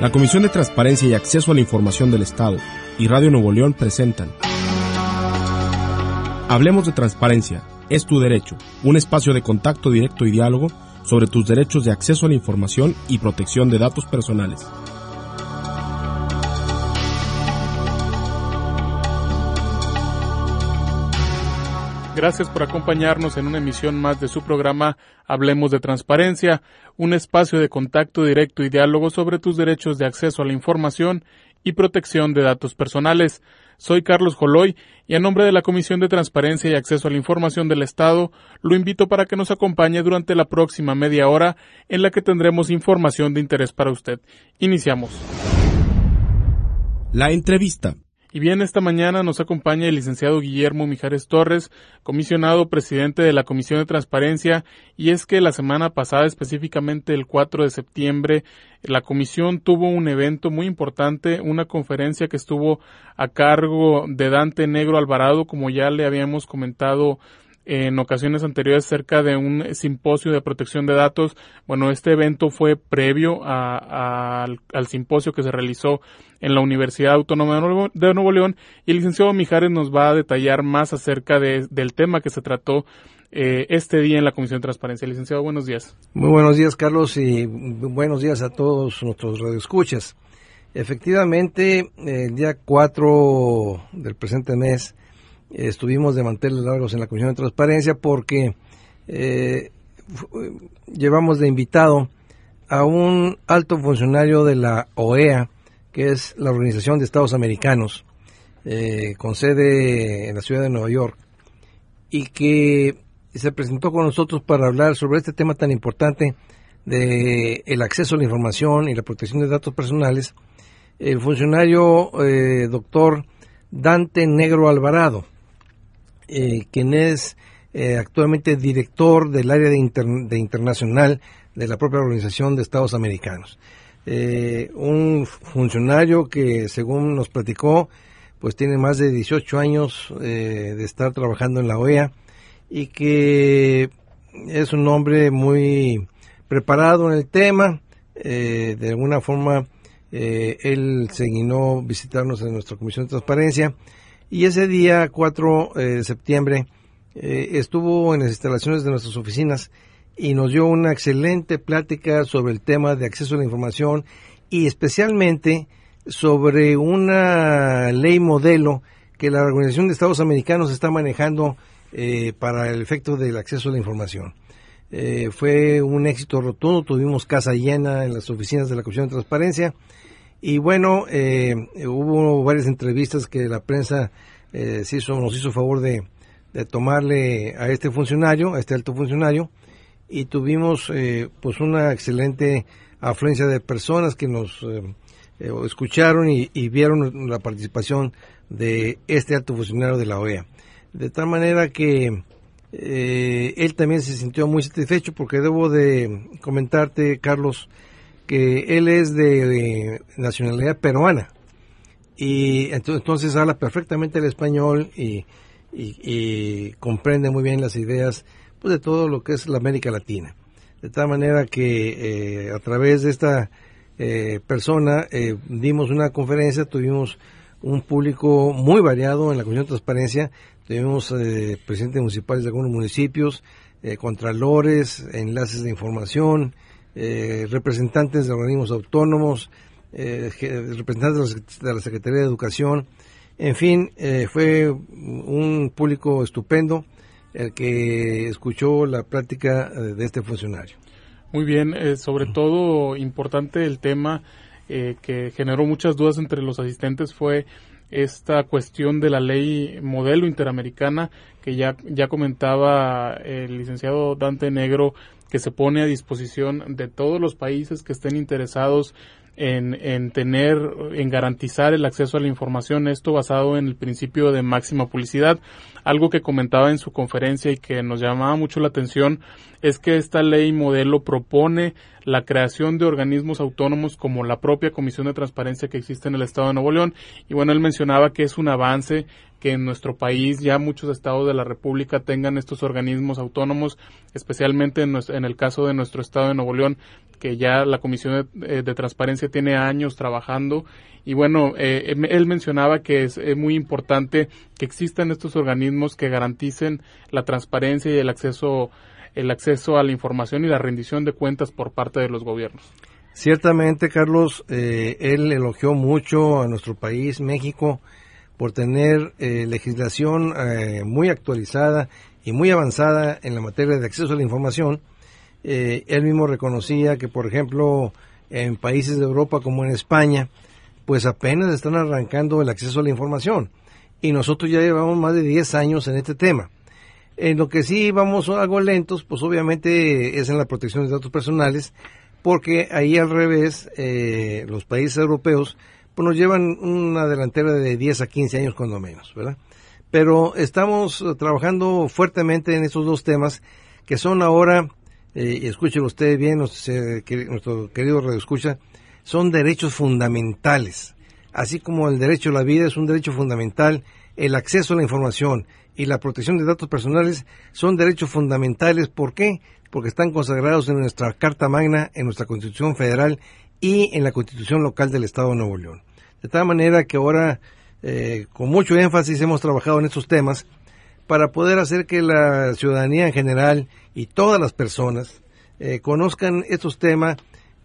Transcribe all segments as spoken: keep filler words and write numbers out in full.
La Comisión de Transparencia y Acceso a la Información del Estado y Radio Nuevo León presentan Hablemos de Transparencia, es tu derecho, un espacio de contacto directo y diálogo sobre tus derechos de acceso a la información y protección de datos personales. Gracias por acompañarnos en una emisión más de su programa Hablemos de Transparencia, un espacio de contacto directo y diálogo sobre tus derechos de acceso a la información y protección de datos personales. Soy Carlos Joloy y a nombre de la Comisión de Transparencia y Acceso a la Información del Estado, lo invito para que nos acompañe durante la próxima media hora en la que tendremos información de interés para usted. Iniciamos. La entrevista. Y bien, esta mañana nos acompaña el licenciado Guillermo Mijares Torres, comisionado presidente de la Comisión de Transparencia, y es que la semana pasada, específicamente el cuatro de septiembre, la comisión tuvo un evento muy importante, una conferencia que estuvo a cargo de Dante Negro Alvarado, como ya le habíamos comentado en ocasiones anteriores acerca de un simposio de protección de datos. Bueno, este evento fue previo a, a, al, al simposio que se realizó en la Universidad Autónoma de Nuevo, de Nuevo León, y el licenciado Mijares nos va a detallar más acerca de, del tema que se trató eh, este día en la Comisión de Transparencia. Licenciado, buenos días. Muy buenos días, Carlos, y buenos días a todos nuestros radioescuchas. Efectivamente, el día cuatro del presente mes estuvimos de manteles largos en la Comisión de Transparencia porque eh, llevamos de invitado a un alto funcionario de la O E A, que es la Organización de Estados Americanos, eh, con sede en la ciudad de Nueva York, y que se presentó con nosotros para hablar sobre este tema tan importante de el acceso a la información y la protección de datos personales. El funcionario eh, doctor Dante Negro Alvarado, Eh, quien es eh, actualmente director del área de, inter, de internacional de la propia Organización de Estados Americanos. Eh, un funcionario que, según nos platicó, pues tiene más de dieciocho años eh, de estar trabajando en la O E A y que es un hombre muy preparado en el tema. Eh, de alguna forma, eh, él se dignó visitarnos en nuestra Comisión de Transparencia. Y ese día, cuatro de septiembre, eh, estuvo en las instalaciones de nuestras oficinas y nos dio una excelente plática sobre el tema de acceso a la información y especialmente sobre una ley modelo que la Organización de Estados Americanos está manejando eh, para el efecto del acceso a la información. Eh, fue un éxito rotundo, tuvimos casa llena en las oficinas de la Comisión de Transparencia. Y bueno, eh, hubo varias entrevistas que la prensa eh, se hizo, nos hizo favor de, de tomarle a este funcionario, a este alto funcionario, y tuvimos eh, pues una excelente afluencia de personas que nos eh, eh, escucharon y, y vieron la participación de este alto funcionario de la O E A. De tal manera que eh, él también se sintió muy satisfecho, porque debo de comentarte, Carlos, que él es de, de nacionalidad peruana y entonces, entonces habla perfectamente el español y, y, y comprende muy bien las ideas pues de todo lo que es la América Latina, de tal manera que eh, a través de esta eh, persona eh, dimos una conferencia, tuvimos un público muy variado en la Comisión de Transparencia, tuvimos eh, presidentes municipales de algunos municipios, eh, contralores, enlaces de información, Eh, representantes de organismos autónomos, eh, representantes de la Secretaría de Educación, en fin, eh, fue un público estupendo el que escuchó la plática de este funcionario. Muy bien, eh, sobre todo importante el tema eh, que generó muchas dudas entre los asistentes fue esta cuestión de la ley modelo interamericana que ya, ya comentaba el licenciado Dante Negro, que se pone a disposición de todos los países que estén interesados en, en tener, en garantizar el acceso a la información, esto basado en el principio de máxima publicidad. Algo que comentaba en su conferencia y que nos llamaba mucho la atención es que esta ley modelo propone la creación de organismos autónomos como la propia Comisión de Transparencia que existe en el Estado de Nuevo León. Y bueno, él mencionaba que es un avance que en nuestro país ya muchos estados de la República tengan estos organismos autónomos, especialmente en, nuestro, en el caso de nuestro Estado de Nuevo León, que ya la Comisión de, de Transparencia transparencia tiene años trabajando y bueno, eh, él mencionaba que es, es muy importante que existan estos organismos que garanticen la transparencia y el acceso, el acceso a la información y la rendición de cuentas por parte de los gobiernos. Ciertamente, Carlos, eh, él elogió mucho a nuestro país, México, por tener eh, legislación eh, muy actualizada y muy avanzada en la materia de acceso a la información. Eh, él mismo reconocía que, por ejemplo, en países de Europa como en España, pues apenas están arrancando el acceso a la información. Y nosotros ya llevamos más de diez años en este tema. En lo que sí vamos algo lentos, pues obviamente es en la protección de datos personales, porque ahí al revés, eh, los países europeos pues nos llevan una delantera de diez a quince años cuando menos, ¿verdad? Pero estamos trabajando fuertemente en estos dos temas que son ahora, eh, y escúchelo usted bien, nuestro, nuestro querido radioescucha, son derechos fundamentales. Así como el derecho a la vida es un derecho fundamental, el acceso a la información y la protección de datos personales son derechos fundamentales. ¿Por qué? Porque están consagrados en nuestra Carta Magna, en nuestra Constitución Federal y en la Constitución Local del Estado de Nuevo León. De tal manera que ahora, eh, con mucho énfasis, hemos trabajado en estos temas para poder hacer que la ciudadanía en general y todas las personas eh, conozcan estos temas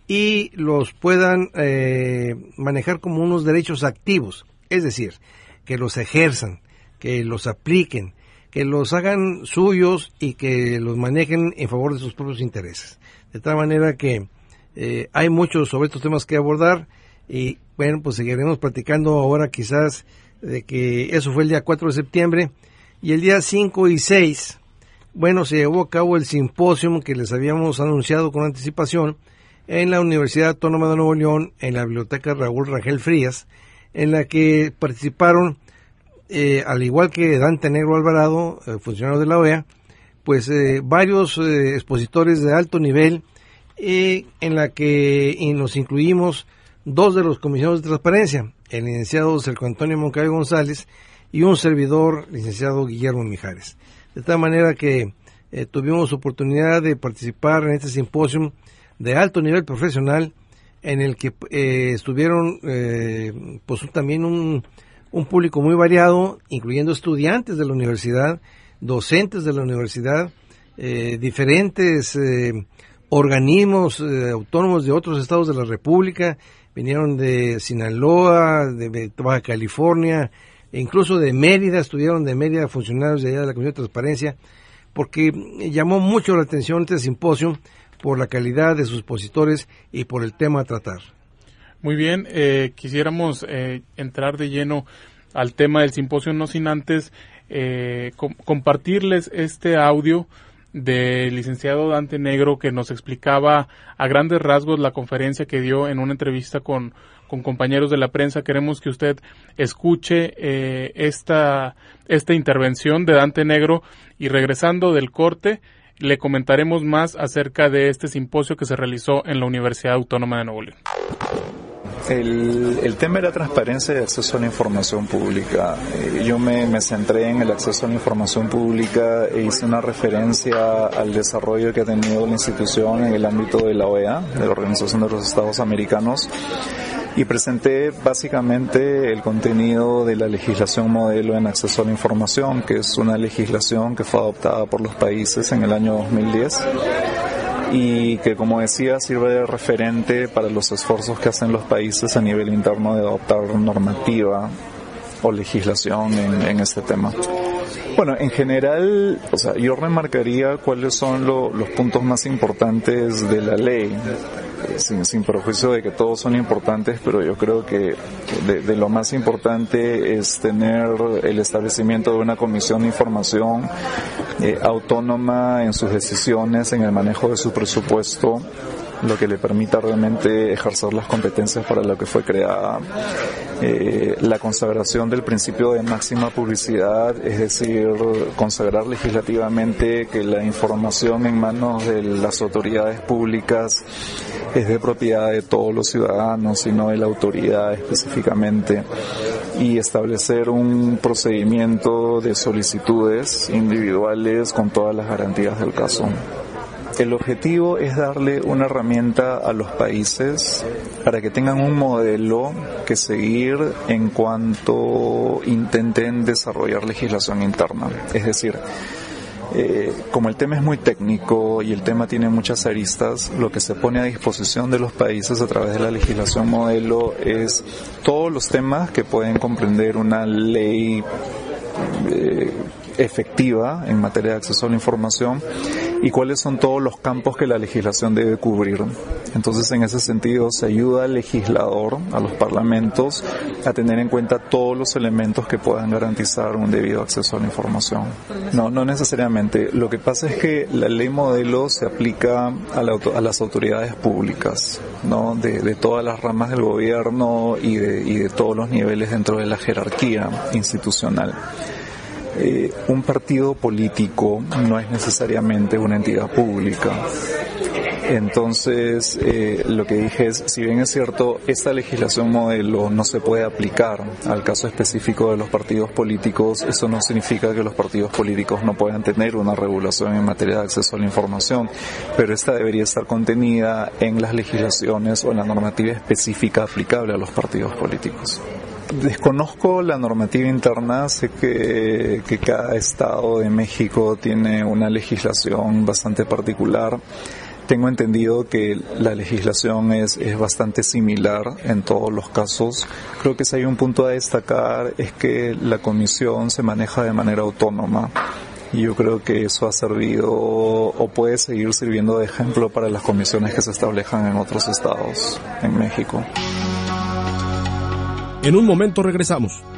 y los puedan eh, manejar como unos derechos activos, es decir, que los ejerzan, que los apliquen, que los hagan suyos y que los manejen en favor de sus propios intereses. De tal manera que eh, hay mucho sobre estos temas que abordar y bueno, pues seguiremos platicando ahora quizás de que eso fue el día cuatro de septiembre y el día cinco y seis, bueno, se llevó a cabo el simposio que les habíamos anunciado con anticipación en la Universidad Autónoma de Nuevo León, en la Biblioteca Raúl Rangel Frías, en la que participaron, eh, al igual que Dante Negro Alvarado, eh, funcionario de la O E A, pues eh, varios eh, expositores de alto nivel, eh, en la que y nos incluimos dos de los comisionados de transparencia, el licenciado Sergio Antonio Moncayo González y un servidor, licenciado Guillermo Mijares. De tal manera que eh, tuvimos oportunidad de participar en este simposio de alto nivel profesional, en el que eh, estuvieron eh, pues también un, un público muy variado, incluyendo estudiantes de la universidad, docentes de la universidad, eh, diferentes eh, organismos eh, autónomos de otros estados de la República, vinieron de Sinaloa, de Baja California, e incluso de Mérida, estuvieron de Mérida funcionarios de allá de la Comisión de Transparencia, porque llamó mucho la atención este simposio por la calidad de sus expositores y por el tema a tratar. Muy bien, eh, quisiéramos eh, entrar de lleno al tema del simposio, no sin antes eh, com- compartirles este audio del licenciado Dante Negro, que nos explicaba a grandes rasgos la conferencia que dio en una entrevista con, con compañeros de la prensa. Queremos que usted escuche eh, esta, esta intervención de Dante Negro y regresando del corte le comentaremos más acerca de este simposio que se realizó en la Universidad Autónoma de Nuevo León. El, el tema era transparencia y acceso a la información pública. Eh, yo me, me centré en el acceso a la información pública e hice una referencia al desarrollo que ha tenido la institución en el ámbito de la O E A, de la Organización de los Estados Americanos, y presenté básicamente el contenido de la legislación modelo en acceso a la información, que es una legislación que fue adoptada por los países en el año dos mil diez. Y que, como decía, sirve de referente para los esfuerzos que hacen los países a nivel interno de adoptar normativa o legislación en, en este tema. Bueno, en general, o sea, yo remarcaría cuáles son lo, los puntos más importantes de la ley, sin, sin perjuicio de que todos son importantes, pero yo creo que de, de lo más importante es tener el establecimiento de una comisión de información eh, autónoma en sus decisiones, en el manejo de su presupuesto, lo que le permita realmente ejercer las competencias para lo que fue creada. Eh, la consagración del principio de máxima publicidad, es decir, consagrar legislativamente que la información en manos de las autoridades públicas es de propiedad de todos los ciudadanos y no de la autoridad específicamente, y establecer un procedimiento de solicitudes individuales con todas las garantías del caso. el objetivo es darle una herramienta a los países para que tengan un modelo que seguir en cuanto intenten desarrollar legislación interna. Es decir, Eh, como el tema es muy técnico y el tema tiene muchas aristas, lo que se pone a disposición de los países a través de la legislación modelo es todos los temas que pueden comprender una ley eh, efectiva en materia de acceso a la información y cuáles son todos los campos que la legislación debe cubrir. Entonces, en ese sentido, se ayuda al legislador, a los parlamentos, a tener en cuenta todos los elementos que puedan garantizar un debido acceso a la información. No, no necesariamente. Lo que pasa es que la ley modelo se aplica a, la, a las autoridades públicas, ¿no? De, de todas las ramas del gobierno y de, y de todos los niveles dentro de la jerarquía institucional. Eh, un partido político no es necesariamente una entidad pública. Entonces, eh, lo que dije es, si bien es cierto, esta legislación modelo no se puede aplicar al caso específico de los partidos políticos, eso no significa que los partidos políticos no puedan tener una regulación en materia de acceso a la información, pero esta debería estar contenida en las legislaciones o en la normativa específica aplicable a los partidos políticos. Desconozco la normativa interna, sé que, que cada estado de México tiene una legislación bastante particular. Tengo entendido que la legislación es, es bastante similar en todos los casos. Creo que si hay un punto a destacar es que la comisión se maneja de manera autónoma. Y yo creo que eso ha servido o puede seguir sirviendo de ejemplo para las comisiones que se establezcan en otros estados en México. En un momento regresamos.